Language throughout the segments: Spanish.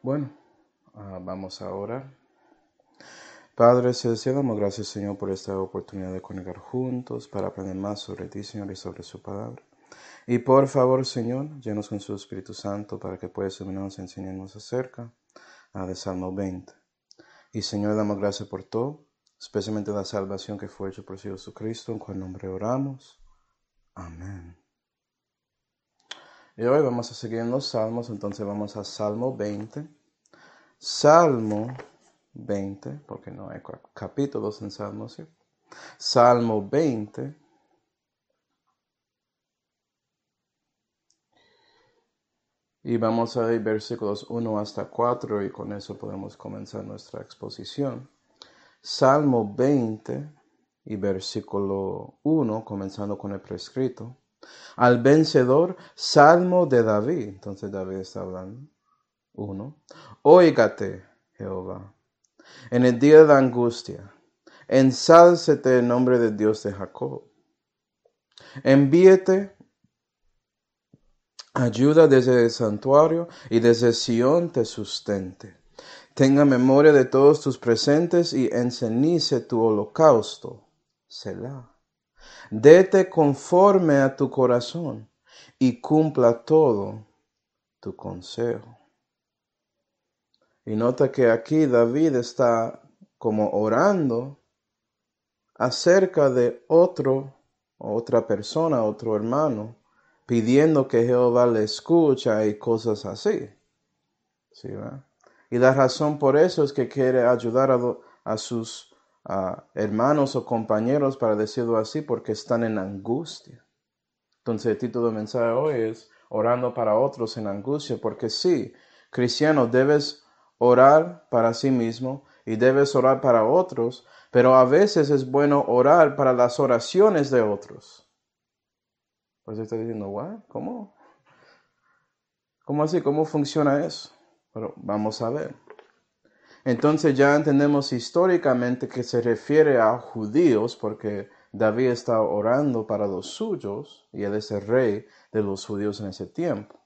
Bueno, vamos a orar. Padre celestial, damos gracias, Señor, por esta oportunidad de conectar juntos para aprender más sobre ti, Señor, y sobre su palabra. Y por favor, Señor, llenos con su Espíritu Santo para que puedas iluminarnos y enseñarnos acerca de Salmo 20. Y, Señor, damos gracias por todo, especialmente la salvación que fue hecha por Jesucristo, en cuyo nombre oramos. Amén. Y hoy vamos a seguir en los Salmos, entonces vamos a Salmo 20. Salmo 20, porque no hay capítulos en Salmos, ¿sí? Salmo 20. Y vamos a ver versículos 1 hasta 4 y con eso podemos comenzar nuestra exposición. Salmo 20 y versículo 1, comenzando con el prescrito. Al vencedor, Salmo de David. Entonces David está hablando. 1. Óigate, Jehová, en el día de la angustia. Ensálcete el nombre de Dios de Jacob. Envíete ayuda desde el santuario y desde Sión te sustente. Tenga memoria de todos tus presentes y encenice tu holocausto. Selah. Dete conforme a tu corazón y cumpla todo tu consejo. Y nota que aquí David está como orando acerca de otra persona, otro hermano, pidiendo que Jehová le escuche y cosas así. ¿Sí, ¿verdad? Y la razón por eso es que quiere ayudar a sus hermanos o compañeros, para decirlo así, porque están en angustia. Entonces el título del mensaje hoy es orando para otros en angustia, porque sí, cristiano, debes orar para sí mismo y debes orar para otros, pero a veces es bueno orar para las oraciones de otros. Pues está diciendo, ¿what? ¿Cómo? ¿Cómo así? ¿Cómo funciona eso? Pero vamos a ver. Entonces ya entendemos históricamente que se refiere a judíos, porque David está orando para los suyos y él es el rey de los judíos en ese tiempo.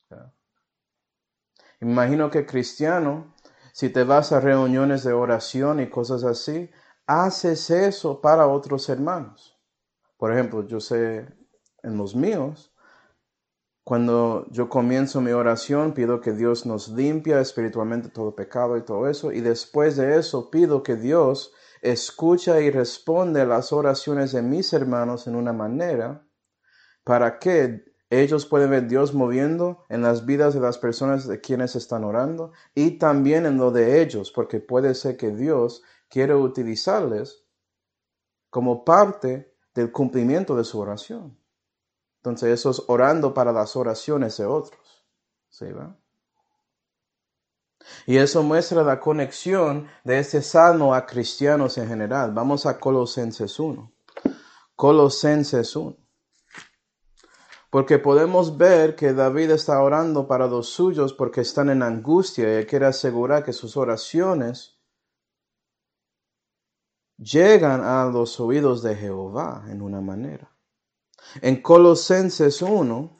Imagino que cristiano, si te vas a reuniones de oración y cosas así, haces eso para otros hermanos. Por ejemplo, yo sé en los míos, cuando yo comienzo mi oración, pido que Dios nos limpie espiritualmente todo pecado y todo eso. Y después de eso, pido que Dios escucha y responde a las oraciones de mis hermanos en una manera para que ellos puedan ver Dios moviendo en las vidas de las personas de quienes están orando y también en lo de ellos, porque puede ser que Dios quiere utilizarles como parte del cumplimiento de su oración. Entonces eso es orando para las oraciones de otros. ¿Sí, va? Y eso muestra la conexión de este salmo a cristianos en general. Vamos a Colosenses 1. Colosenses 1. Porque podemos ver que David está orando para los suyos porque están en angustia y él quiere asegurar que sus oraciones llegan a los oídos de Jehová en una manera. En Colosenses 1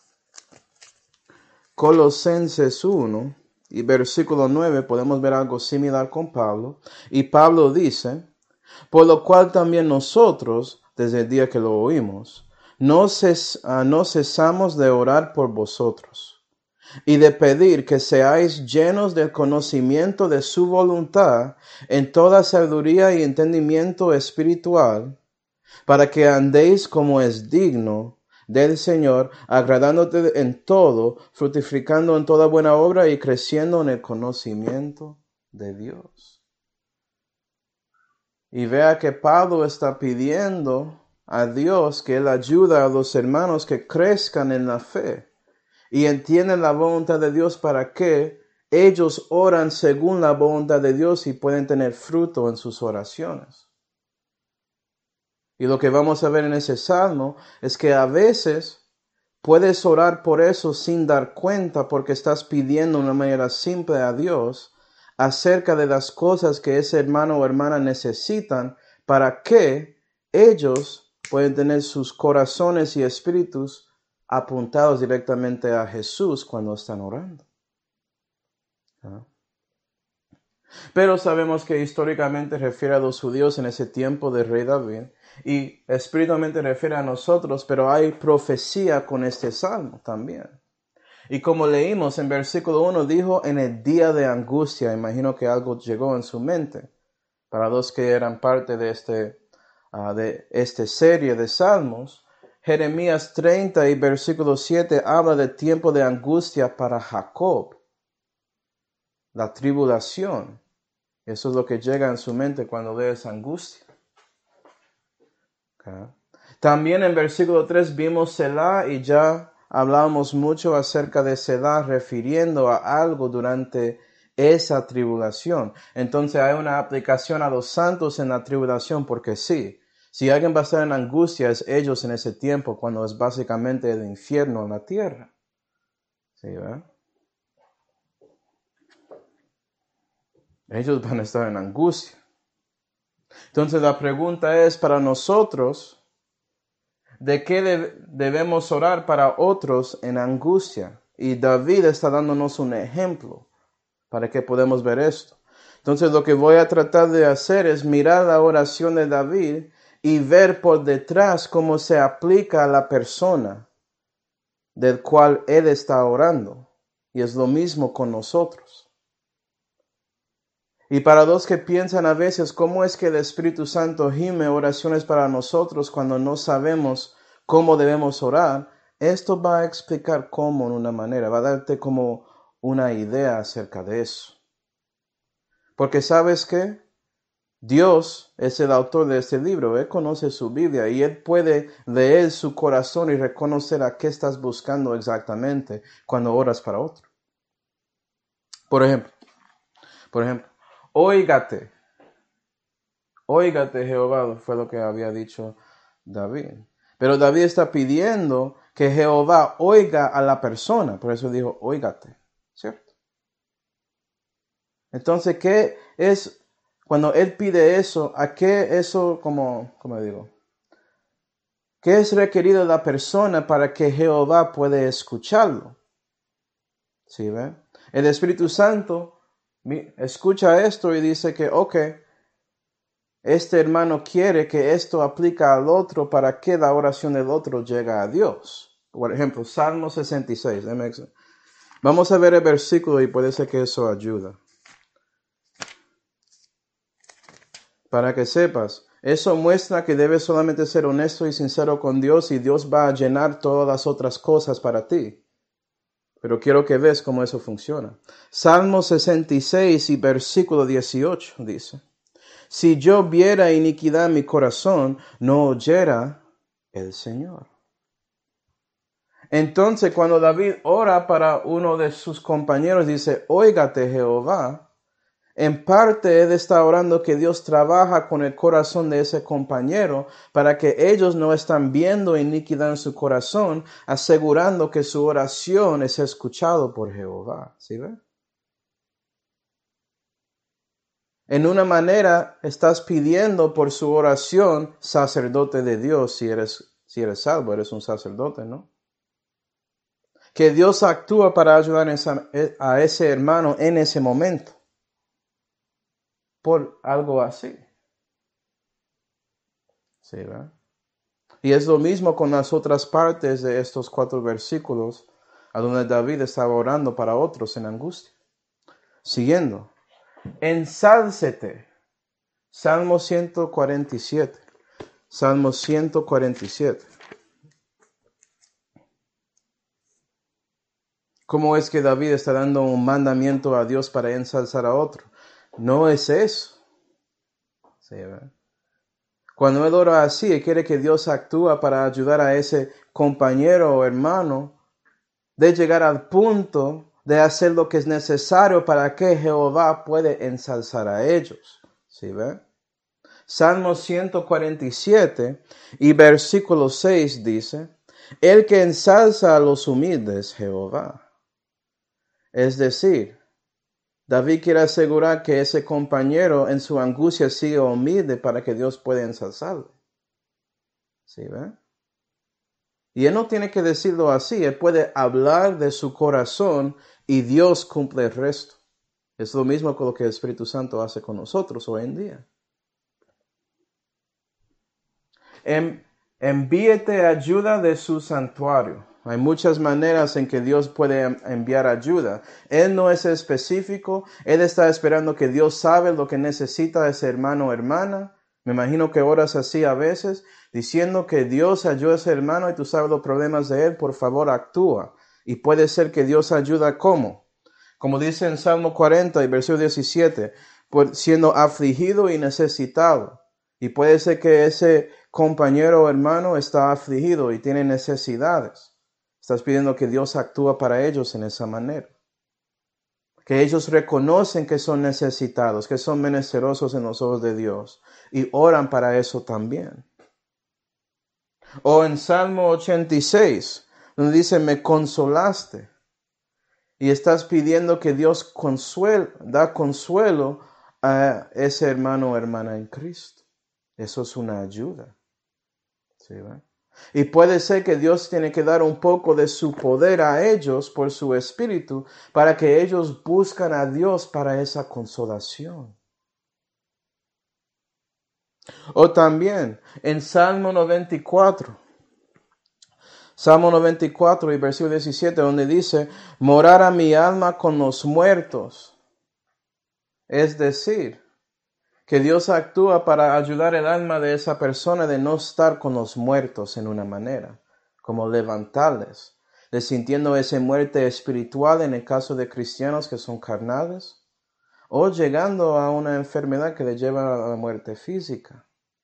y versículo 9 podemos ver algo similar con Pablo. Y Pablo dice, por lo cual también nosotros, desde el día que lo oímos, no cesamos de orar por vosotros y de pedir que seáis llenos del conocimiento de su voluntad en toda sabiduría y entendimiento espiritual, para que andéis como es digno del Señor, agradándote en todo, fructificando en toda buena obra y creciendo en el conocimiento de Dios. Y vea que Pablo está pidiendo a Dios que Él ayude a los hermanos que crezcan en la fe y entienden la voluntad de Dios para que ellos oran según la voluntad de Dios y pueden tener fruto en sus oraciones. Y lo que vamos a ver en ese salmo es que a veces puedes orar por eso sin dar cuenta porque estás pidiendo de una manera simple a Dios acerca de las cosas que ese hermano o hermana necesitan para que ellos puedan tener sus corazones y espíritus apuntados directamente a Jesús cuando están orando. ¿Ah? Pero sabemos que históricamente refiere a los judíos en ese tiempo del rey David y espiritualmente refiere a nosotros, pero hay profecía con este salmo también. Y como leímos en versículo 1, dijo en el día de angustia. Imagino que algo llegó en su mente. Para los que eran parte de esta serie de salmos, Jeremías 30 y versículo 7 habla de tiempo de angustia para Jacob, la tribulación. Eso es lo que llega en su mente cuando ve esa angustia. Okay. También en versículo 3 vimos Selah y ya hablamos mucho acerca de Selah refiriendo a algo durante esa tribulación. Entonces hay una aplicación a los santos en la tribulación porque sí, si alguien va a estar en angustia es ellos en ese tiempo cuando es básicamente el infierno en la tierra. ¿Sí, verdad? Ellos van a estar en angustia. Entonces la pregunta es para nosotros, ¿de qué debemos orar para otros en angustia? Y David está dándonos un ejemplo para que podamos ver esto. Entonces lo que voy a tratar de hacer es mirar la oración de David y ver por detrás cómo se aplica a la persona del cual él está orando. Y es lo mismo con nosotros. Y para los que piensan a veces cómo es que el Espíritu Santo gime oraciones para nosotros cuando no sabemos cómo debemos orar, esto va a explicar cómo en una manera, va a darte como una idea acerca de eso. Porque ¿sabes qué? Dios es el autor de este libro, Él conoce su Biblia y Él puede leer su corazón y reconocer a qué estás buscando exactamente cuando oras para otro. Por ejemplo, óigate Jehová, fue lo que había dicho David. Pero David está pidiendo que Jehová oiga a la persona, por eso dijo, óigate, ¿cierto? Entonces, ¿qué es, cuando él pide eso, a qué eso, como digo? ¿Qué es requerido de la persona para que Jehová pueda escucharlo? ¿Sí ve? El Espíritu Santo escucha esto y dice que, este hermano quiere que esto aplica al otro para que la oración del otro llegue a Dios. Por ejemplo, Salmo 66. Vamos a ver el versículo y puede ser que eso ayuda. Para que sepas, eso muestra que debes solamente ser honesto y sincero con Dios y Dios va a llenar todas las otras cosas para ti. Pero quiero que veas cómo eso funciona. Salmo 66 y versículo 18 dice, si yo viera iniquidad en mi corazón, no oyera el Señor. Entonces, cuando David ora para uno de sus compañeros, dice, óigate Jehová, en parte él está orando que Dios trabaja con el corazón de ese compañero para que ellos no están viendo iniquidad en su corazón, asegurando que su oración es escuchado por Jehová. ¿Sí ve? En una manera estás pidiendo por su oración sacerdote de Dios si eres salvo, eres un sacerdote, ¿no? Que Dios actúa para ayudar a ese hermano en ese momento. Por algo así. ¿Sí, verdad? Y es lo mismo con las otras partes de estos 4 versículos, a donde David estaba orando para otros en angustia. Siguiendo. Ensálcete. Salmo 147. Salmo 147. ¿Cómo es que David está dando un mandamiento a Dios para ensalzar a otro? No es eso. Sí, ¿verdad? Cuando él ora así, él quiere que Dios actúe para ayudar a ese compañero o hermano de llegar al punto de hacer lo que es necesario para que Jehová pueda ensalzar a ellos. ¿Sí ve? Salmo 147 y versículo 6 dice, el que ensalza a los humildes, Jehová. Es decir, David quiere asegurar que ese compañero en su angustia siga humilde para que Dios pueda ensalzarlo. ¿Sí ve? Y él no tiene que decirlo así, él puede hablar de su corazón y Dios cumple el resto. Es lo mismo con lo que el Espíritu Santo hace con nosotros hoy en día. Envíete ayuda de su santuario. Hay muchas maneras en que Dios puede enviar ayuda. Él no es específico. Él está esperando que Dios sabe lo que necesita ese hermano o hermana. Me imagino que oras así a veces, diciendo que Dios ayuda a ese hermano y tú sabes los problemas de él, por favor actúa. Y puede ser que Dios ayuda ¿cómo? Como dice en Salmo 40 y versículo 17, siendo afligido y necesitado. Y puede ser que ese compañero o hermano está afligido y tiene necesidades. Estás pidiendo que Dios actúe para ellos en esa manera. Que ellos reconocen que son necesitados, que son menesterosos en los ojos de Dios y oran para eso también. O en Salmo 86, donde dice, me consolaste. Y estás pidiendo que Dios da consuelo a ese hermano o hermana en Cristo. Eso es una ayuda. ¿Sí, va? Y puede ser que Dios tiene que dar un poco de su poder a ellos por su espíritu para que ellos buscan a Dios para esa consolación. O también en Salmo 94 y versículo 17, donde dice, morará mi alma con los muertos. Es decir, que Dios actúa para ayudar el alma de esa persona de no estar con los muertos en una manera, como levantarles, de sintiendo esa muerte espiritual en el caso de cristianos que son carnales, o llegando a una enfermedad que le lleva a la muerte física.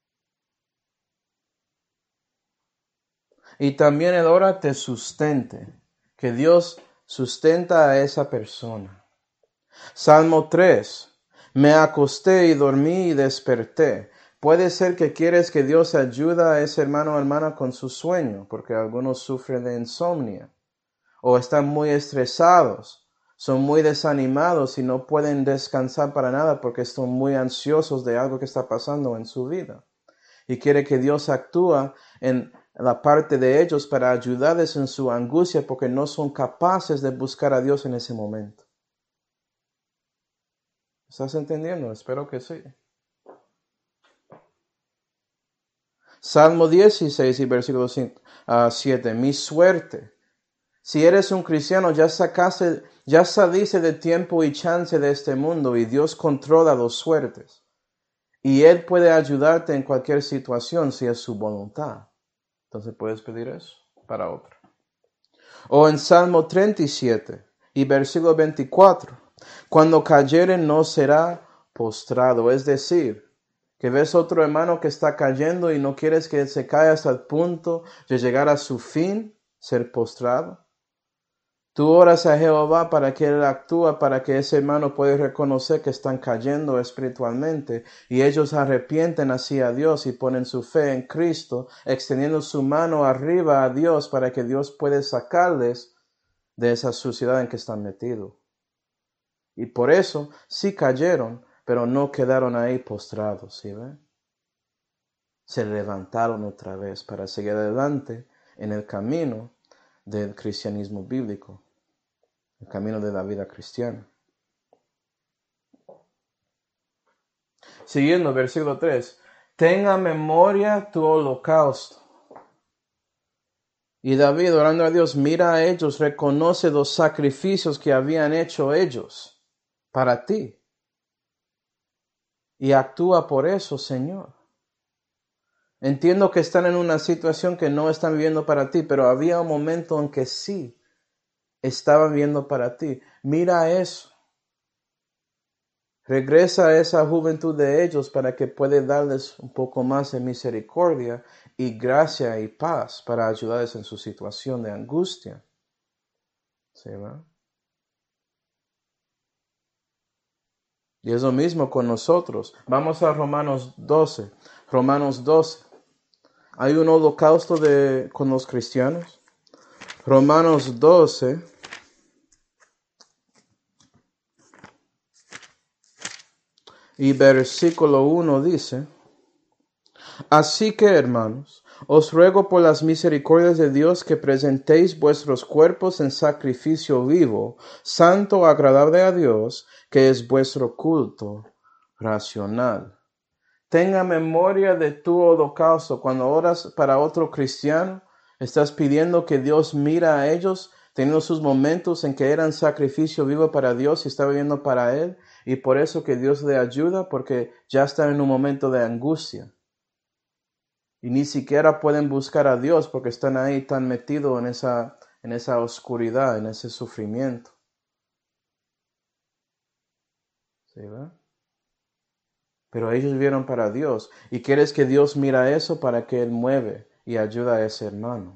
Y también el ora te sustente, que Dios sustenta a esa persona. Salmo 3. Me acosté y dormí y desperté. Puede ser que quieres que Dios ayude a ese hermano o hermana con su sueño, porque algunos sufren de insomnio, o están muy estresados, son muy desanimados y no pueden descansar para nada porque están muy ansiosos de algo que está pasando en su vida. Y quiere que Dios actúe en la parte de ellos para ayudarles en su angustia porque no son capaces de buscar a Dios en ese momento. ¿Estás entendiendo? Espero que sí. Salmo 16 y versículo 7. Mi suerte. Si eres un cristiano, ya saliste de tiempo y chance de este mundo y Dios controla las suertes. Y Él puede ayudarte en cualquier situación si es su voluntad. Entonces puedes pedir eso para otro. O en Salmo 37 y versículo 24. Cuando cayere no será postrado. Es decir, que ves otro hermano que está cayendo y no quieres que él se caiga hasta el punto de llegar a su fin, ser postrado. Tú oras a Jehová para que Él actúe, para que ese hermano pueda reconocer que están cayendo espiritualmente y ellos arrepienten hacia Dios y ponen su fe en Cristo, extendiendo su mano arriba a Dios para que Dios pueda sacarles de esa suciedad en que están metidos. Y por eso sí cayeron, pero no quedaron ahí postrados, ¿sí ven? Se levantaron otra vez para seguir adelante en el camino del cristianismo bíblico. El camino de la vida cristiana. Siguiendo, versículo 3. Tenga memoria tu holocausto. Y David, orando a Dios, mira a ellos, reconoce los sacrificios que habían hecho ellos para ti. Y actúa por eso, Señor. Entiendo que están en una situación que no están viviendo para ti, pero había un momento en que sí estaban viviendo para ti. Mira eso. Regresa a esa juventud de ellos para que pueda darles un poco más de misericordia y gracia y paz para ayudarles en su situación de angustia. ¿Sí, va? Y es lo mismo con nosotros. Vamos a Romanos 12. Romanos 12. Hay un holocausto con los cristianos. Romanos 12. Y versículo 1 dice, así que, hermanos, Os ruego por las misericordias de Dios que presentéis vuestros cuerpos en sacrificio vivo, santo, agradable a Dios, que es vuestro culto racional. Tenga memoria de tu holocausto. Cuando oras para otro cristiano, estás pidiendo que Dios mira a ellos, teniendo sus momentos en que eran sacrificio vivo para Dios y está viviendo para Él, y por eso que Dios le ayuda, porque ya están en un momento de angustia. Y ni siquiera pueden buscar a Dios porque están ahí tan metidos en esa oscuridad, en ese sufrimiento. ¿Sí, verdad? Pero ellos vivieron para Dios. Y quieres que Dios mira eso para que Él mueve y ayuda a ese hermano.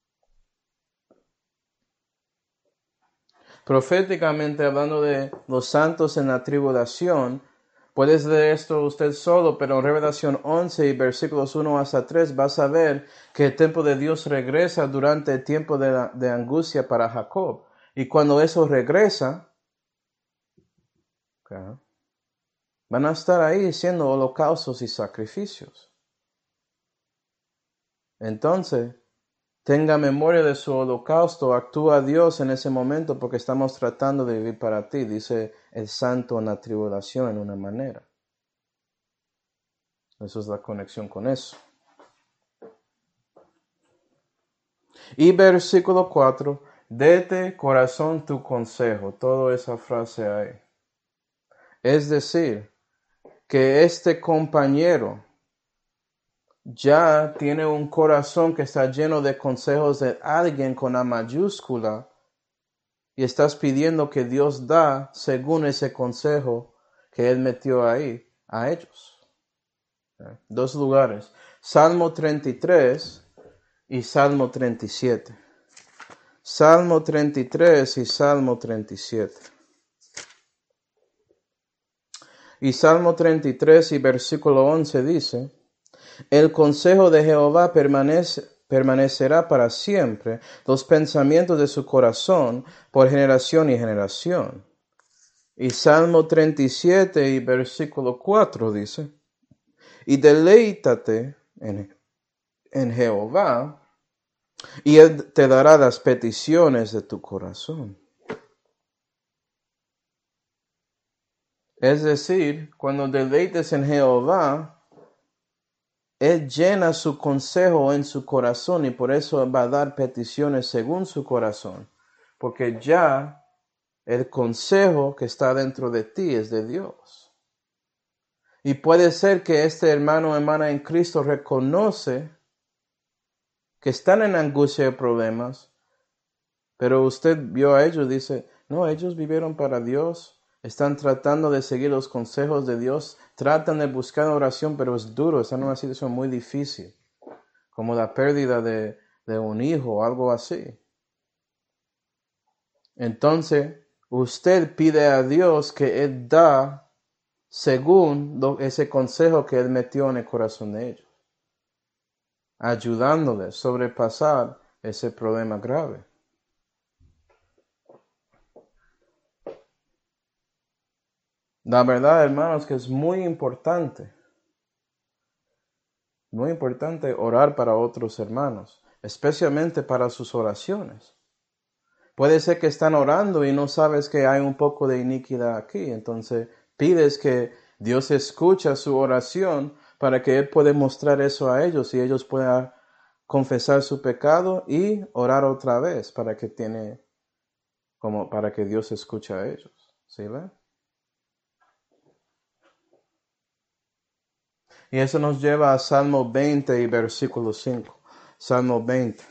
Proféticamente hablando de los santos en la tribulación, puedes leer esto usted solo, pero en Revelación 11 y versículos 1 hasta 3 vas a ver que el tiempo de Dios regresa durante el tiempo de angustia para Jacob. Y cuando eso regresa, okay, van a estar ahí haciendo holocaustos y sacrificios. Entonces, tenga memoria de su holocausto, actúa Dios en ese momento porque estamos tratando de vivir para ti, dice el santo en la tribulación en una manera. Esa es la conexión con eso. Y versículo 4, dete corazón tu consejo, toda esa frase ahí. Es decir, que este compañero ya tiene un corazón que está lleno de consejos de alguien con A mayúscula y estás pidiendo que Dios da según ese consejo que Él metió ahí a ellos. Dos lugares, Salmo 33 y Salmo 37. Salmo 33 y Salmo 37. Y Salmo 33 y versículo 11 dice, el consejo de Jehová permanecerá para siempre, los pensamientos de su corazón por generación y generación. Y Salmo 37 y versículo 4 dice, y deleítate en Jehová, y Él te dará las peticiones de tu corazón. Es decir, cuando deleites en Jehová, Él llena su consejo en su corazón y por eso va a dar peticiones según su corazón. Porque ya el consejo que está dentro de ti es de Dios. Y puede ser que este hermano o hermana en Cristo reconoce que están en angustia y problemas, pero usted vio a ellos y dice, no, ellos vivieron para Dios, están tratando de seguir los consejos de Dios, tratan de buscar oración, pero es duro, están en una situación muy difícil, como la pérdida de un hijo o algo así. Entonces, usted pide a Dios que Él da según ese consejo que Él metió en el corazón de ellos, ayudándoles a sobrepasar ese problema grave. La verdad, hermanos, que es muy importante orar para otros hermanos, especialmente para sus oraciones. Puede ser que están orando y no sabes que hay un poco de iniquidad aquí, entonces pides que Dios escucha su oración para que Él pueda mostrar eso a ellos y ellos puedan confesar su pecado y orar otra vez para que Dios escuche a ellos. ¿Sí ve? Y eso nos lleva a Salmo 20 y versículo 5. Salmo 20.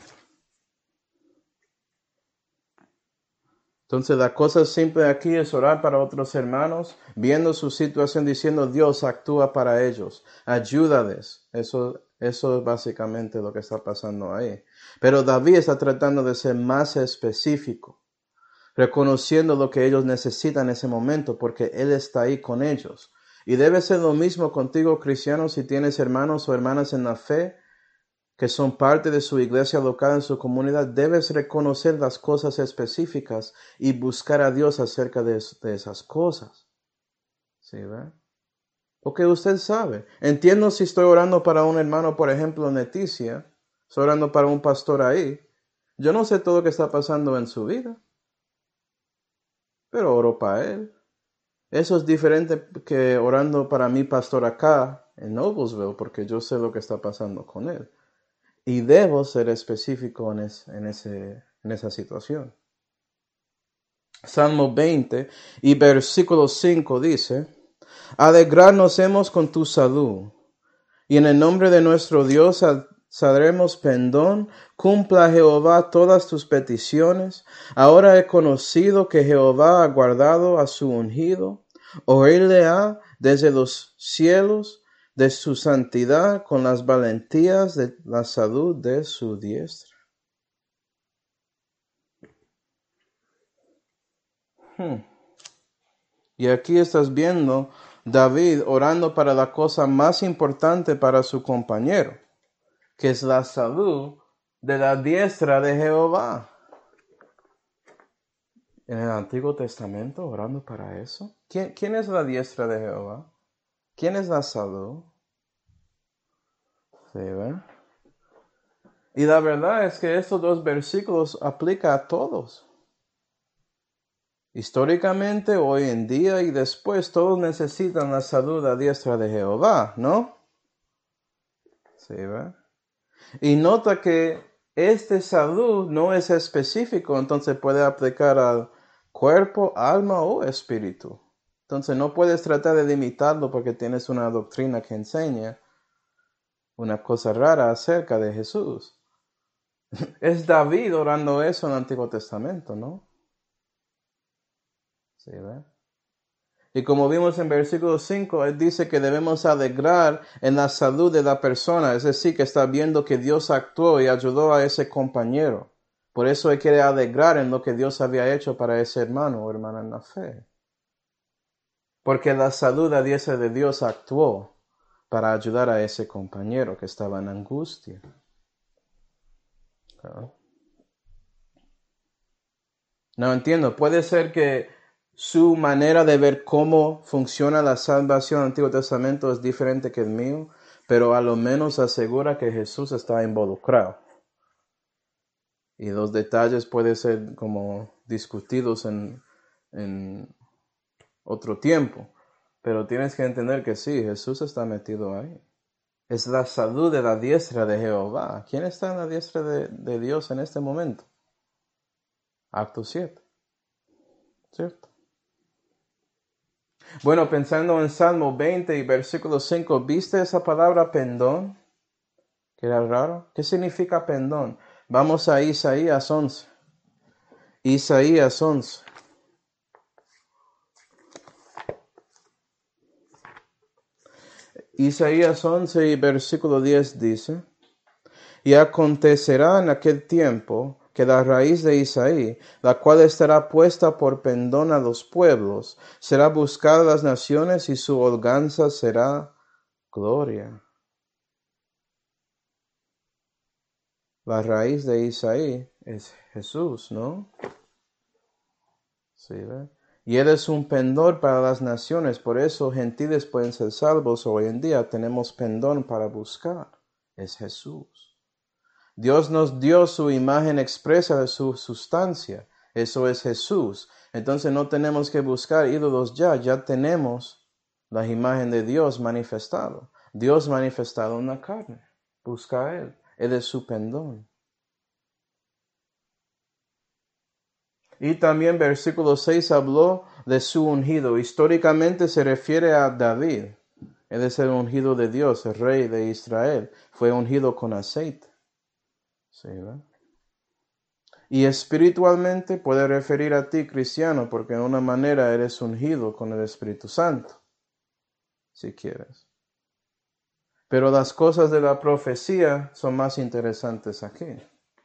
Entonces la cosa simple aquí es orar para otros hermanos, viendo su situación, diciendo Dios actúa para ellos, ayúdales. Eso es básicamente lo que está pasando ahí. Pero David está tratando de ser más específico, reconociendo lo que ellos necesitan en ese momento, porque Él está ahí con ellos. Y debe ser lo mismo contigo, cristiano, si tienes hermanos o hermanas en la fe que son parte de su iglesia local en su comunidad. Debes reconocer las cosas específicas y buscar a Dios acerca de esas cosas. ¿Sí, ve? Porque usted sabe. Entiendo si estoy orando para un hermano, por ejemplo, Leticia, Estoy orando para un pastor ahí. Yo no sé todo lo que está pasando en su vida, pero oro para él. Eso es diferente que orando para mi pastor acá en Noblesville, porque yo sé lo que está pasando con él. Y debo ser específico en esa situación. Salmo 20 y versículo 5 dice, alegrarnos hemos con tu salud, y en el nombre de nuestro Dios saldremos pendón. Cumpla Jehová todas tus peticiones. Ahora he conocido que Jehová ha guardado a su ungido. Oírle ha desde los cielos de su santidad con las valentías de la salud de su diestra. Y aquí estás viendo David orando para la cosa más importante para su compañero, que es la salud de la diestra de Jehová. En el Antiguo Testamento orando para eso. ¿Quién es la diestra de Jehová? ¿Quién es la salud? ¿Sí, ve? Y la verdad es que estos dos versículos aplican a todos. Históricamente, hoy en día y después, todos necesitan la salud a la diestra de Jehová, ¿no? Sí, ¿ve? Y nota que este salud no es específico, entonces puede aplicar al cuerpo, alma o espíritu. Entonces no puedes tratar de limitarlo porque tienes una doctrina que enseña una cosa rara acerca de Jesús. Es David orando eso en el Antiguo Testamento, ¿no? Sí, ¿ve? Y como vimos en versículo 5, él dice que debemos alegrar en la salud de la persona, es decir, que está viendo que Dios actuó y ayudó a ese compañero. Por eso él quiere alegrar en lo que Dios había hecho para ese hermano o hermana en la fe. Porque la salud a diestra de Dios actuó para ayudar a ese compañero que estaba en angustia. No entiendo, puede ser que su manera de ver cómo funciona la salvación en el Antiguo Testamento es diferente que el mío, pero a lo menos asegura que Jesús está involucrado. Y los detalles pueden ser como discutidos en otro tiempo, pero tienes que entender que sí, Jesús está metido ahí. Es la salud de la diestra de Jehová. ¿Quién está en la diestra de Dios en este momento? Acto 7, ¿cierto? Bueno, pensando en Salmo 20 y versículo 5, ¿viste esa palabra pendón? ¿Que era raro? ¿Qué significa pendón? Vamos a Isaías 11. Isaías 11. Isaías 11 y versículo 10 dice, y acontecerá en aquel tiempo que la raíz de Isaí, la cual estará puesta por pendón a los pueblos, será buscada a las naciones y su holganza será gloria. La raíz de Isaí es Jesús, ¿no? Sí, ¿ve? Y Él es un pendón para las naciones, por eso gentiles pueden ser salvos. Hoy en día tenemos pendón para buscar, es Jesús. Dios nos dio su imagen expresa de su sustancia, eso es Jesús. Entonces no tenemos que buscar ídolos ya tenemos la imagen de Dios manifestado. Dios manifestado en la carne, busca a Él es su pendón. Y también versículo 6 habló de su ungido. Históricamente se refiere a David. Él es el ungido de Dios, el rey de Israel. Fue ungido con aceite. ¿Sí, ¿verdad? Y espiritualmente puede referir a ti, cristiano, porque de una manera eres ungido con el Espíritu Santo, si quieres. Pero las cosas de la profecía son más interesantes aquí.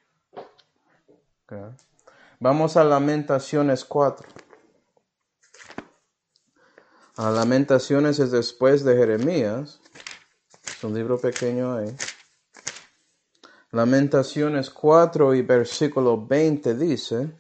Okay. Vamos a Lamentaciones 4. A Lamentaciones es después de Jeremías. Es un libro pequeño ahí. Lamentaciones 4 y versículo 20 dice,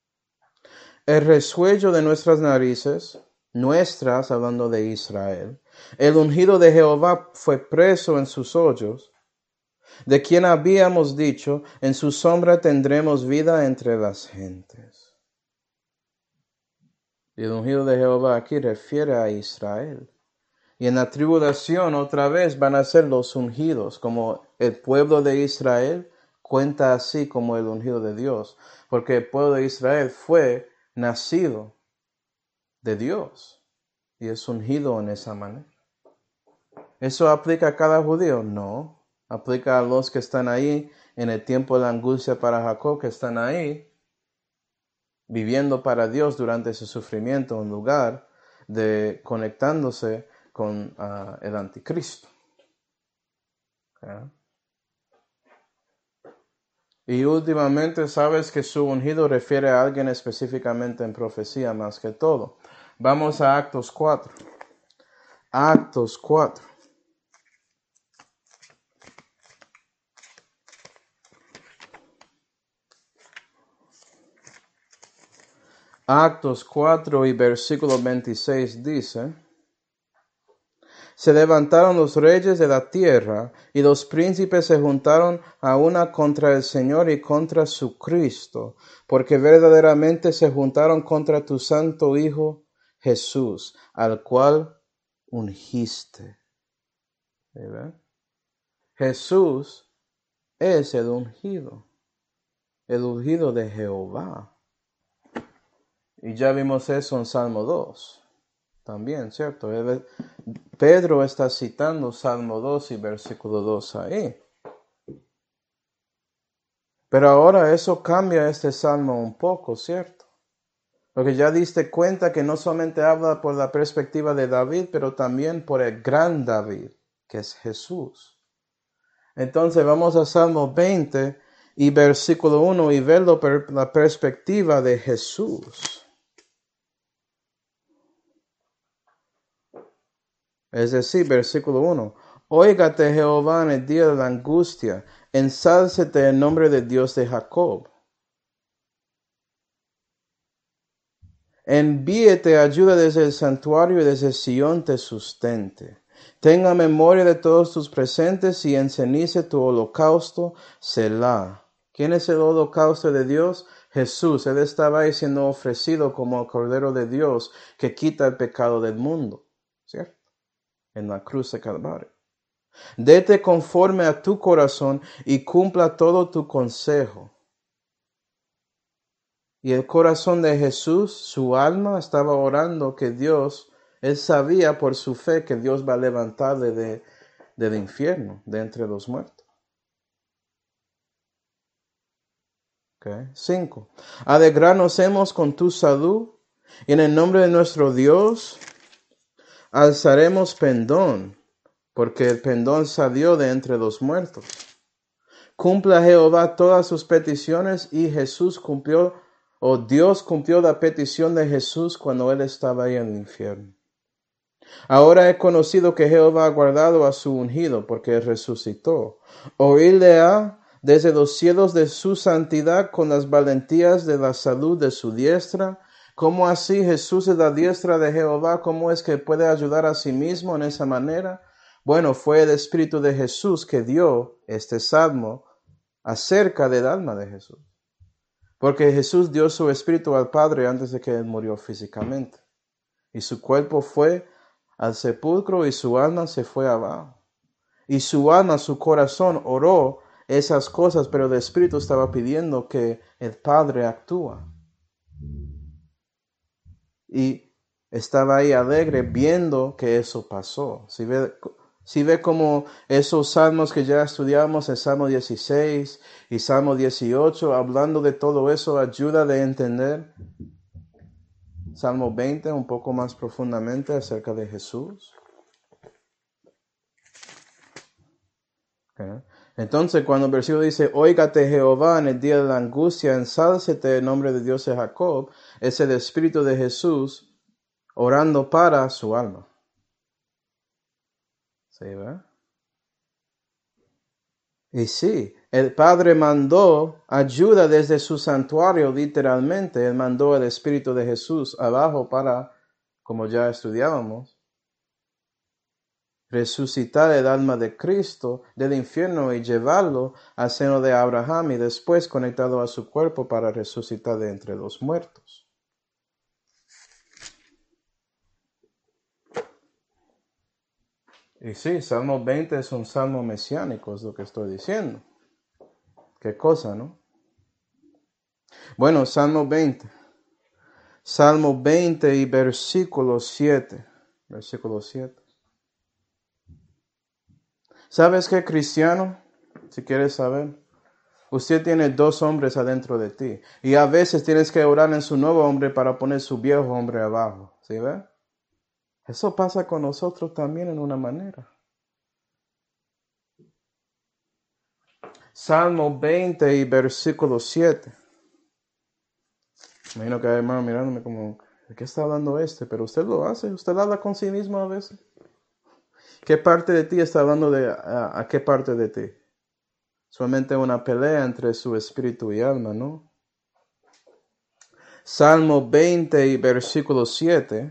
el resuello de nuestras narices, nuestras, hablando de Israel, El ungido de Jehová fue preso en sus hoyos, de quien habíamos dicho, en su sombra tendremos vida entre las gentes. Y el ungido de Jehová aquí refiere a Israel. Y en la tribulación otra vez van a ser los ungidos, como el pueblo de Israel cuenta así como el ungido de Dios, porque el pueblo de Israel fue nacido de Dios y es ungido en esa manera. ¿Eso aplica a cada judío? No. Aplica a los que están ahí en el tiempo de la angustia para Jacob, que están ahí viviendo para Dios durante ese sufrimiento en lugar de conectándose con el anticristo. ¿Okay? Y últimamente sabes que su ungido refiere a alguien específicamente en profecía más que todo. Vamos a Actos 4. Actos 4. Actos 4 y versículo 26 dice: Se levantaron los reyes de la tierra, y los príncipes se juntaron a una contra el Señor y contra su Cristo, porque verdaderamente se juntaron contra tu santo Hijo Jesús, al cual ungiste. ¿Verdad? Jesús es el ungido de Jehová. Y ya vimos eso en Salmo 2. También, ¿cierto? Pedro está citando Salmo 2 y versículo 2 ahí. Pero ahora eso cambia este salmo un poco, ¿cierto? Porque ya diste cuenta que no solamente habla por la perspectiva de David, pero también por el gran David, que es Jesús. Entonces vamos a Salmo 20 y versículo 1 y verlo por la perspectiva de Jesús. Es decir, versículo 1. Óigate Jehová en el día de la angustia, ensálcete el nombre de Dios de Jacob. Envíete ayuda desde el santuario y desde Sión te sustente. Tenga memoria de todos tus presentes y encenice tu holocausto, Selah. ¿Quién es el holocausto de Dios? Jesús. Él estaba ahí siendo ofrecido como el Cordero de Dios que quita el pecado del mundo, ¿cierto? En la cruz de Calvario. Dete conforme a tu corazón y cumpla todo tu consejo. Y el corazón de Jesús, su alma, estaba orando que Dios, él sabía por su fe que Dios va a levantarle del infierno, de entre los muertos. 5. Alegrarnos hemos con tu salud, y en el nombre de nuestro Dios alzaremos pendón, porque el pendón salió de entre los muertos. Cumpla Jehová todas sus peticiones, y Jesús cumplió, Dios cumplió la petición de Jesús cuando él estaba ahí en el infierno. Ahora he conocido que Jehová ha guardado a su ungido, porque resucitó. Oídle desde los cielos de su santidad con las valentías de la salud de su diestra. ¿Cómo así Jesús es la diestra de Jehová? ¿Cómo es que puede ayudar a sí mismo en esa manera? Bueno, fue el Espíritu de Jesús que dio este salmo acerca del alma de Jesús. Porque Jesús dio su espíritu al Padre antes de que él murió físicamente. Y su cuerpo fue al sepulcro y su alma se fue abajo. Y su alma, su corazón oró esas cosas, pero el espíritu estaba pidiendo que el Padre actúa. Y estaba ahí alegre viendo que eso pasó. Si ve como esos salmos que ya estudiamos, el Salmo 16 y Salmo 18, hablando de todo eso, ayuda de entender Salmo 20 un poco más profundamente acerca de Jesús. Okay. Entonces, cuando el versículo dice, óigate Jehová en el día de la angustia, ensálcete el nombre de Dios de Jacob, es el Espíritu de Jesús orando para su alma. ¿Sí, verdad? Y sí, el Padre mandó ayuda desde su santuario, literalmente. Él mandó el Espíritu de Jesús abajo para, como ya estudiábamos, resucitar el alma de Cristo del infierno y llevarlo al seno de Abraham y después conectado a su cuerpo para resucitar de entre los muertos. Y sí, Salmo 20 es un salmo mesiánico, es lo que estoy diciendo. Qué cosa, ¿no? Bueno, Salmo 20. Salmo 20 y versículo 7. Versículo 7. ¿Sabes qué, cristiano? Si quieres saber. Usted tiene dos hombres adentro de ti. Y a veces tienes que orar en su nuevo hombre para poner su viejo hombre abajo. ¿Sí ve? Eso pasa con nosotros también en una manera. Salmo 20 y versículo 7. Imagino que hay hermano mirándome como, ¿de qué está hablando este? Pero usted lo hace. Usted habla con sí mismo a veces. ¿Qué parte de ti está hablando de a qué parte de ti? Solamente una pelea entre su espíritu y alma, ¿no? Salmo 20 y versículo 7.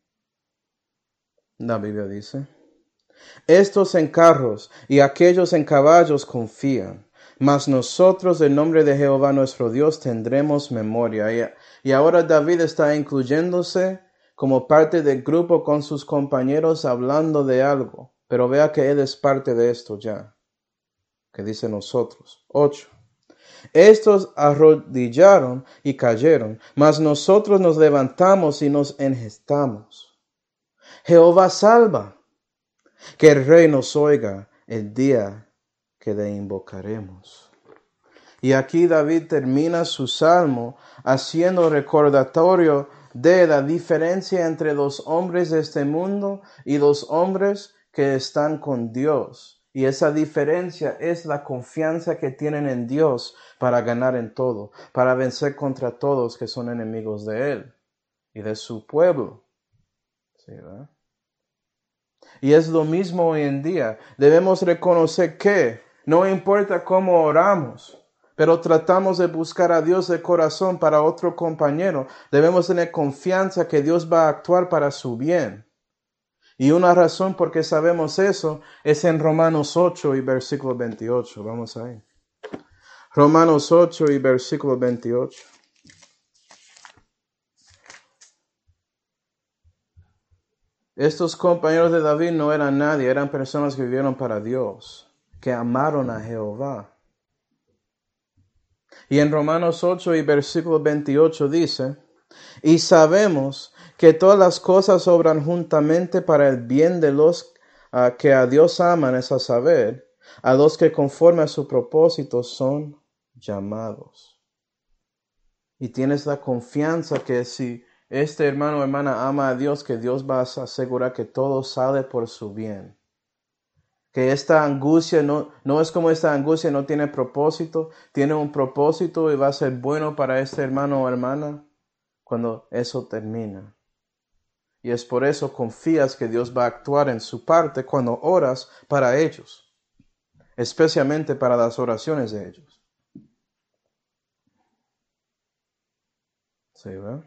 La Biblia dice: estos en carros y aquellos en caballos confían, mas nosotros del nombre de Jehová nuestro Dios tendremos memoria. Y ahora David está incluyéndose como parte del grupo con sus compañeros hablando de algo. Pero vea que él es parte de esto ya. Que dice nosotros. 8. Estos arrodillaron y cayeron, mas nosotros nos levantamos y nos enhestamos. Jehová salva. Que el Rey nos oiga el día que le invocaremos. Y aquí David termina su salmo haciendo recordatorio de la diferencia entre los hombres de este mundo y los hombres que están con Dios. Y esa diferencia es la confianza que tienen en Dios para ganar en todo, para vencer contra todos que son enemigos de Él y de su pueblo. ¿Sí, verdad? Y es lo mismo hoy en día. Debemos reconocer que no importa cómo oramos, pero tratamos de buscar a Dios de corazón para otro compañero. Debemos tener confianza que Dios va a actuar para su bien. Y una razón por qué sabemos eso es en Romanos 8 y versículo 28. Vamos ahí. Romanos 8 y versículo 28. Estos compañeros de David no eran nadie, eran personas que vivieron para Dios, que amaron a Jehová. Y en Romanos 8 y versículo 28 dice: y sabemos que todas las cosas obran juntamente para el bien de los que a Dios aman, es a saber, a los que conforme a su propósito son llamados. Y tienes la confianza que si este hermano o hermana ama a Dios, que Dios va a asegurar que todo sale por su bien. Que esta angustia no es como esta angustia no tiene propósito, tiene un propósito y va a ser bueno para este hermano o hermana cuando eso termina. Y es por eso confías que Dios va a actuar en su parte cuando oras para ellos, especialmente para las oraciones de ellos. ¿Sí, verdad?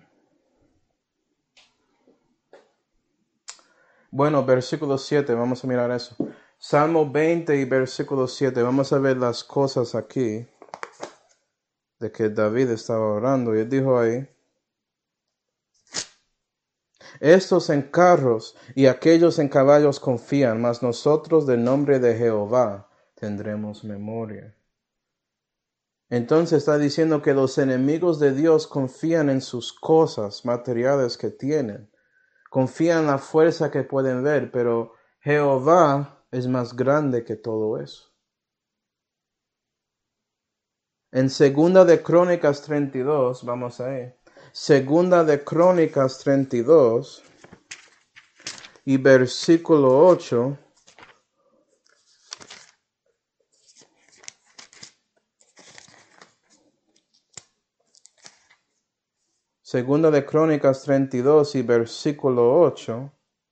Bueno, versículo 7, vamos a mirar eso. Salmo 20 y versículo 7, vamos a ver las cosas aquí de que David estaba orando. Y él dijo ahí: estos en carros y aquellos en caballos confían, mas nosotros del nombre de Jehová tendremos memoria. Entonces está diciendo que los enemigos de Dios confían en sus cosas materiales que tienen. Confían en la fuerza que pueden ver, pero Jehová es más grande que todo eso. En Segunda de Crónicas 32, vamos a ir. Segunda de Crónicas 32 y versículo 8. Segunda de Crónicas 32 y versículo 8.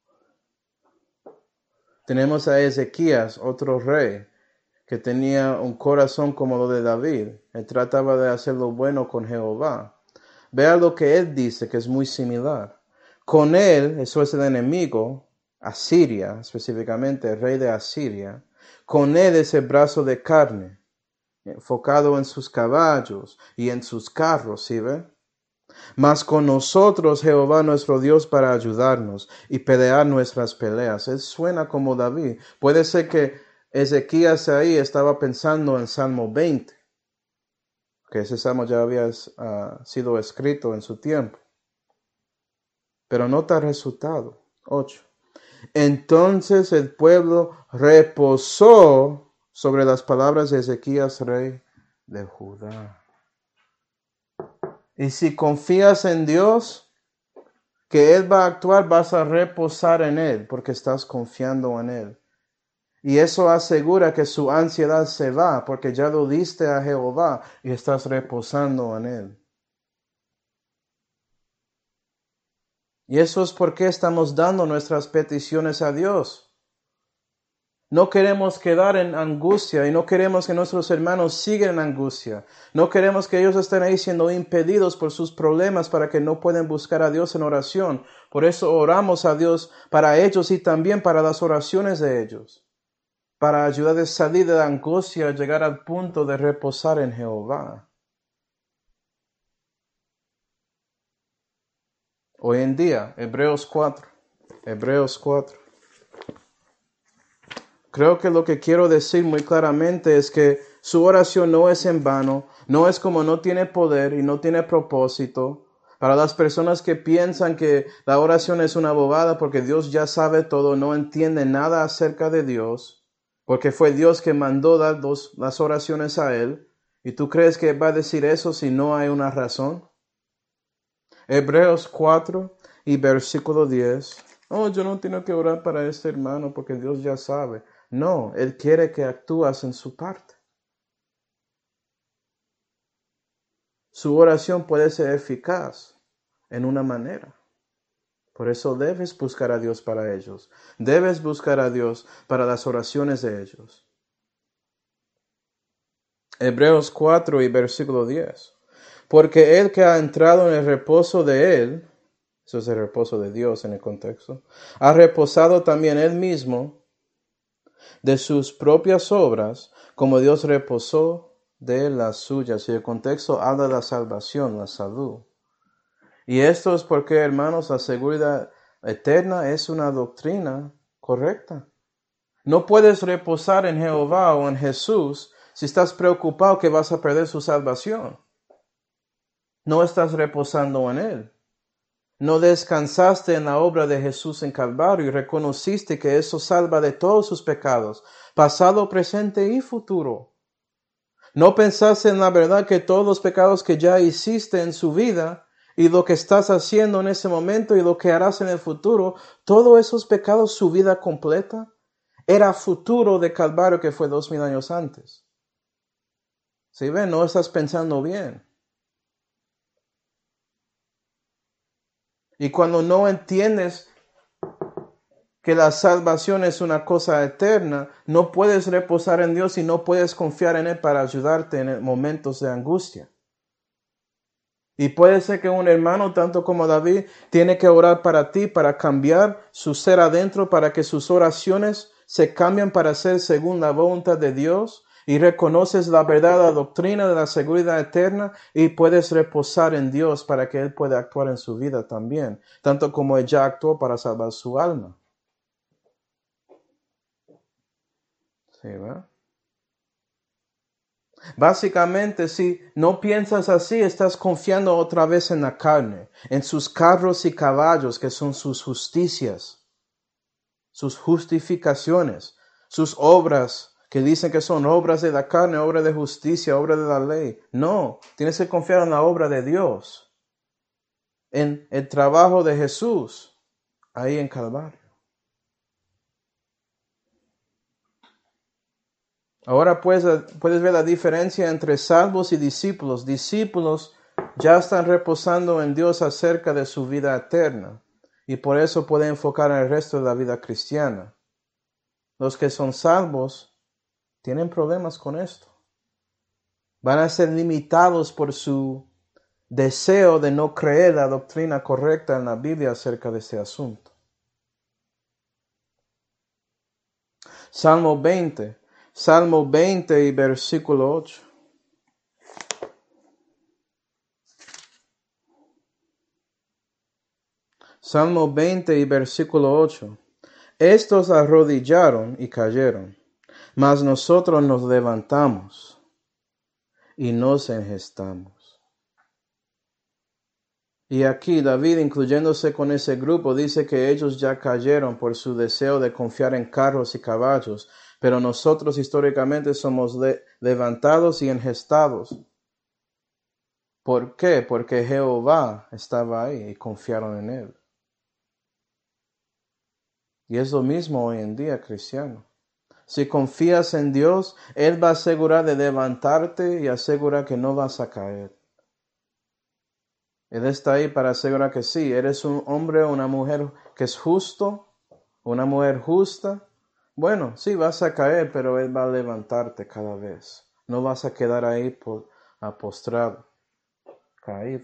Tenemos a Ezequías, otro rey, que tenía un corazón como lo de David. Él trataba de hacer lo bueno con Jehová. Vea lo que él dice, que es muy similar. Con él, eso es el enemigo, Asiria, específicamente el rey de Asiria, con él ese brazo de carne, enfocado en sus caballos y en sus carros, ¿sí ve? Mas con nosotros Jehová nuestro Dios para ayudarnos y pelear nuestras peleas. Él suena como David. Puede ser que Ezequías ahí estaba pensando en Salmo 20, que ese salmo ya había sido escrito en su tiempo. Pero nota el resultado. 8. Entonces el pueblo reposó sobre las palabras de Ezequías, rey de Judá. Y si confías en Dios, que Él va a actuar, vas a reposar en Él, porque estás confiando en Él. Y eso asegura que su ansiedad se va, porque ya lo diste a Jehová y estás reposando en Él. Y eso es porque estamos dando nuestras peticiones a Dios. No queremos quedar en angustia y no queremos que nuestros hermanos sigan en angustia. No queremos que ellos estén ahí siendo impedidos por sus problemas para que no puedan buscar a Dios en oración. Por eso oramos a Dios para ellos y también para las oraciones de ellos. Para ayudarles a salir de la angustia y llegar al punto de reposar en Jehová. Hoy en día, Hebreos 4. Creo que lo que quiero decir muy claramente es que su oración no es en vano, no es como no tiene poder y no tiene propósito. Para las personas que piensan que la oración es una bobada porque Dios ya sabe todo, no entiende nada acerca de Dios, porque fue Dios que mandó dar las oraciones a Él, ¿y tú crees que va a decir eso si no hay una razón? Hebreos 4 y versículo 10. Oh, yo no tengo que orar para este hermano porque Dios ya sabe. No, Él quiere que actúas en su parte. Su oración puede ser eficaz en una manera. Por eso debes buscar a Dios para ellos. Debes buscar a Dios para las oraciones de ellos. Hebreos 4 y versículo 10. Porque el que ha entrado en el reposo de Él, eso es el reposo de Dios en el contexto, ha reposado también Él mismo de sus propias obras, como Dios reposó de las suyas. Y el contexto habla de la salvación, la salud. Y esto es porque, hermanos, la seguridad eterna es una doctrina correcta. No puedes reposar en Jehová o en Jesús si estás preocupado que vas a perder su salvación. No estás reposando en Él. No descansaste en la obra de Jesús en Calvario y reconociste que eso salva de todos sus pecados, pasado, presente y futuro. No pensaste en la verdad que todos los pecados que ya hiciste en su vida y lo que estás haciendo en ese momento y lo que harás en el futuro, todos esos pecados, su vida completa, era futuro de Calvario que fue 2000 años antes. ¿Sí ven? No estás pensando bien. Y cuando no entiendes que la salvación es una cosa eterna, no puedes reposar en Dios y no puedes confiar en Él para ayudarte en momentos de angustia. Y puede ser que un hermano, tanto como David, tiene que orar para ti, para cambiar su ser adentro, para que sus oraciones se cambien para ser según la voluntad de Dios, y reconoces la verdad, la doctrina de la seguridad eterna, y puedes reposar en Dios para que Él pueda actuar en su vida también, tanto como Él ya actuó para salvar su alma. Sí, ¿verdad? Básicamente, si no piensas así, estás confiando otra vez en la carne, en sus carros y caballos, que son sus justicias, sus justificaciones, sus obras, que dicen que son obras de la carne, obra de justicia, obra de la ley. No, tienes que confiar en la obra de Dios, en el trabajo de Jesús, ahí en Calvario. Ahora puedes ver la diferencia entre salvos y discípulos. Discípulos ya están reposando en Dios acerca de su vida eterna y por eso pueden enfocar en el resto de la vida cristiana. Los que son salvos tienen problemas con esto. Van a ser limitados por su deseo de no creer la doctrina correcta en la Biblia acerca de este asunto. Salmo 20. Salmo 20 y versículo 8. Salmo 20 y versículo 8. Estos arrodillaron y cayeron, mas nosotros nos levantamos y nos enhestamos. Y aquí David, incluyéndose con ese grupo, dice que ellos ya cayeron por su deseo de confiar en carros y caballos, pero nosotros históricamente somos levantados y enhestados. ¿Por qué? Porque Jehová estaba ahí y confiaron en él. Y es lo mismo hoy en día, cristiano. Si confías en Dios, Él va a asegurar de levantarte y asegurar que no vas a caer. Él está ahí para asegurar que sí, eres un hombre o una mujer que es justo, una mujer justa. Bueno, sí, vas a caer, pero Él va a levantarte cada vez. No vas a quedar ahí postrado, caído.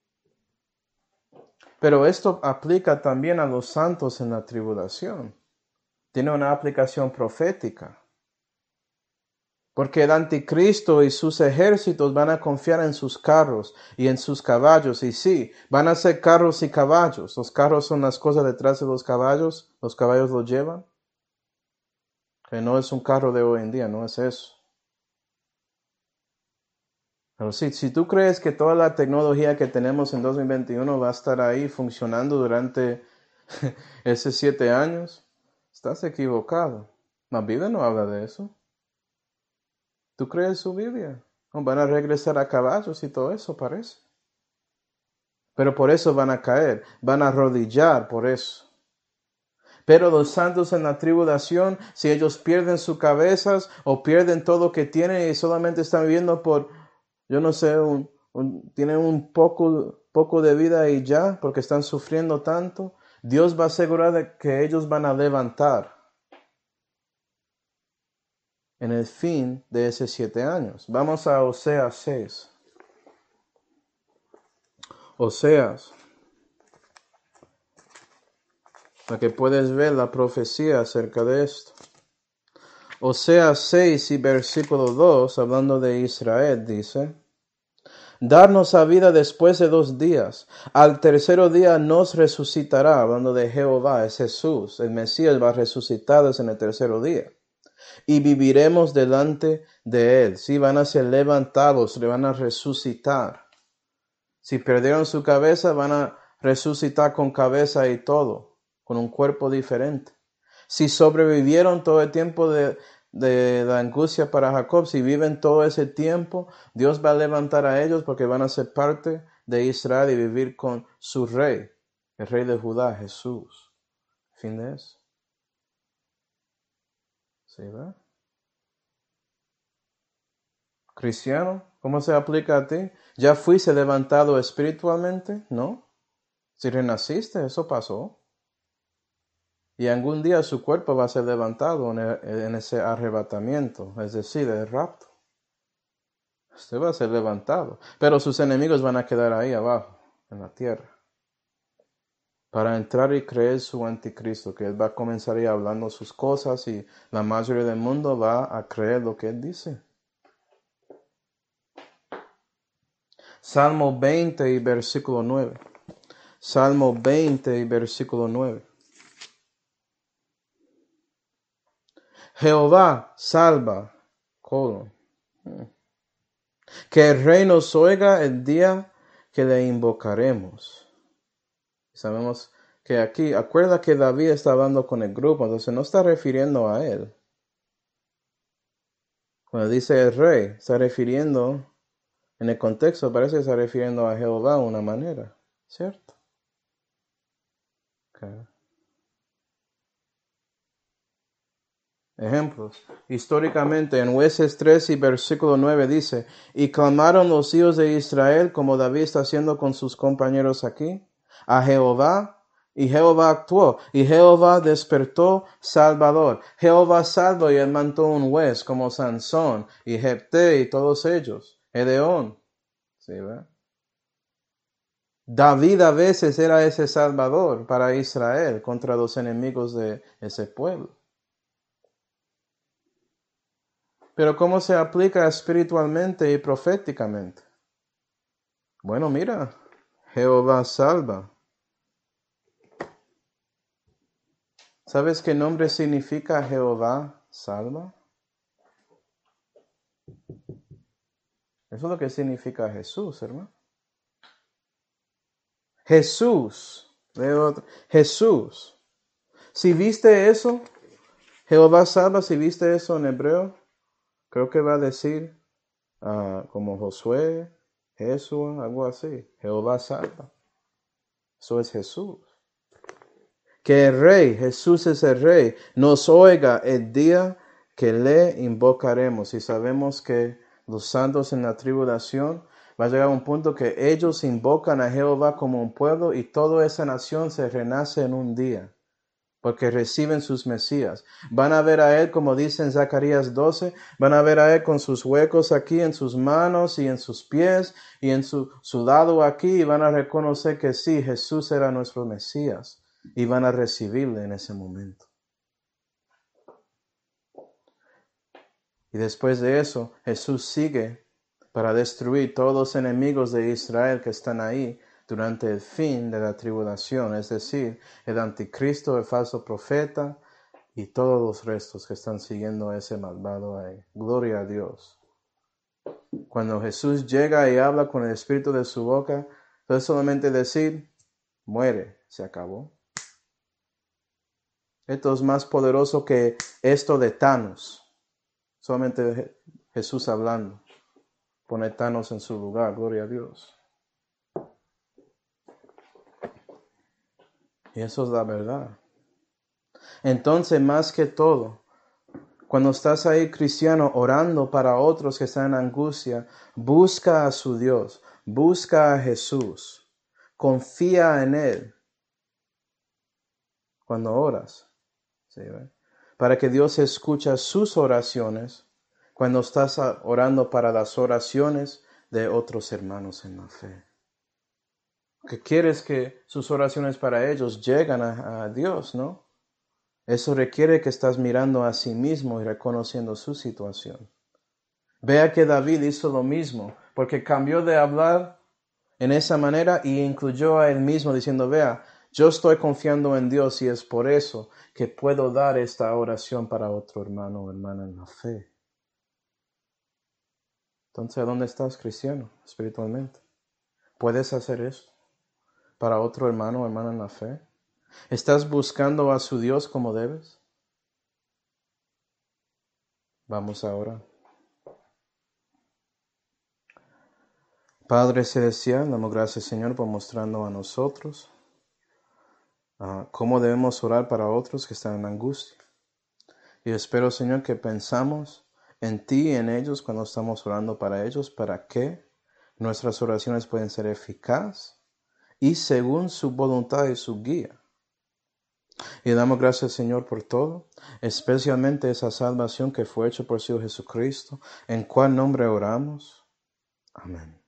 Pero esto aplica también a los santos en la tribulación. Tiene una aplicación profética. Porque el anticristo y sus ejércitos van a confiar en sus carros y en sus caballos. Y sí, van a ser carros y caballos. Los carros son las cosas detrás de los caballos los llevan. Que no es un carro de hoy en día, no es eso. Pero sí, si tú crees que toda la tecnología que tenemos en 2021 va a estar ahí funcionando durante esos 7 años, estás equivocado. La Biblia no habla de eso. ¿Tú crees su Biblia? No, van a regresar a caballos y todo eso, parece. Pero por eso van a caer, van a arrodillar por eso. Pero los santos en la tribulación, si ellos pierden sus cabezas o pierden todo lo que tienen y solamente están viviendo por, yo no sé, tienen un poco de vida y ya, porque están sufriendo tanto, Dios va a asegurar de que ellos van a levantar en el fin de esos 7 años. Vamos a Oseas 6. Oseas, para que puedas ver la profecía acerca de esto. Oseas 6 y versículo 2, hablando de Israel, dice: darnos a vida después de 2 días. Al tercero día nos resucitará, hablando de Jehová, es Jesús. El Mesías va a resucitar en el tercero día. Y viviremos delante de él. Sí, van a ser levantados, le van a resucitar. Si perdieron su cabeza, van a resucitar con cabeza y todo, con un cuerpo diferente. Si sobrevivieron todo el tiempo de la angustia para Jacob, si viven todo ese tiempo, Dios va a levantar a ellos porque van a ser parte de Israel y vivir con su rey, el rey de Judá, Jesús. Fin de eso. ¿Sí, verdad? Cristiano, ¿cómo se aplica a ti? ¿Ya fuiste levantado espiritualmente? ¿No? Si renaciste, eso pasó. Y algún día su cuerpo va a ser levantado en ese arrebatamiento, es decir, el rapto. Usted va a ser levantado, pero sus enemigos van a quedar ahí abajo, en la tierra, para entrar y creer su anticristo, que él va a comenzar ahí hablando sus cosas y la mayoría del mundo va a creer lo que él dice. Salmo 20 y versículo 9. Salmo 20 y versículo 9. Jehová salva, que el rey nos oiga el día que le invocaremos. Sabemos que aquí, acuerda que David está hablando con el grupo, entonces no está refiriendo a él. Cuando dice el rey, está refiriendo, en el contexto parece que está refiriendo a Jehová de una manera, ¿cierto? Okay. Ejemplos. Históricamente, en Jueces 3 y versículo 9 dice: y clamaron los hijos de Israel, como David está haciendo con sus compañeros aquí, a Jehová, y Jehová actuó, y Jehová despertó Salvador. Jehová salvó y él mandó un juez como Sansón, y Jefté, y todos ellos, Gedeón. ¿Sí, verdad? David a veces era ese Salvador para Israel contra los enemigos de ese pueblo. Pero ¿cómo se aplica espiritualmente y proféticamente? Bueno, mira, Jehová salva. ¿Sabes qué nombre significa Jehová salva? Eso es lo que significa Jesús, hermano. Jesús. Jesús. Si viste eso, Jehová salva, si viste eso en hebreo, creo que va a decir como Josué, Jesús, algo así. Jehová salva. Eso es Jesús. Que el Rey, Jesús es el Rey, nos oiga el día que le invocaremos. Y sabemos que los santos en la tribulación va a llegar a un punto que ellos invocan a Jehová como un pueblo y toda esa nación se renace en un día, porque reciben sus Mesías. Van a ver a Él, como dice en Zacarías 12, van a ver a Él con sus huecos aquí en sus manos y en sus pies y en su lado aquí, y van a reconocer que sí, Jesús era nuestro Mesías. Y van a recibirle en ese momento. Y después de eso, Jesús sigue para destruir todos los enemigos de Israel que están ahí durante el fin de la tribulación, es decir, el anticristo, el falso profeta y todos los restos que están siguiendo a ese malvado ahí. Gloria a Dios. Cuando Jesús llega y habla con el espíritu de su boca, es solamente decir, muere, se acabó. Esto es más poderoso que esto de Thanos. Solamente Jesús hablando. Pone Thanos en su lugar. Gloria a Dios. Y eso es la verdad. Entonces, más que todo, cuando estás ahí cristiano orando para otros que están en angustia, busca a su Dios. Busca a Jesús. Confía en Él. Cuando oras. ¿Sí, para que Dios escuche sus oraciones cuando estás orando para las oraciones de otros hermanos en la fe. Que quieres que sus oraciones para ellos lleguen a Dios, ¿no? Eso requiere que estás mirando a sí mismo y reconociendo su situación. Vea que David hizo lo mismo, porque cambió de hablar en esa manera y incluyó a él mismo diciendo, vea, yo estoy confiando en Dios y es por eso que puedo dar esta oración para otro hermano o hermana en la fe. Entonces, ¿a dónde estás, cristiano, espiritualmente? ¿Puedes hacer eso para otro hermano o hermana en la fe? ¿Estás buscando a su Dios como debes? Vamos ahora. Padre Celestial, damos gracias, Señor, por mostrando a nosotros cómo debemos orar para otros que están en angustia. Y espero, Señor, que pensamos en ti y en ellos cuando estamos orando para ellos, para que nuestras oraciones puedan ser eficaces y según su voluntad y su guía. Y damos gracias, Señor, por todo, especialmente esa salvación que fue hecha por su Hijo Jesucristo, en cual nombre oramos. Amén.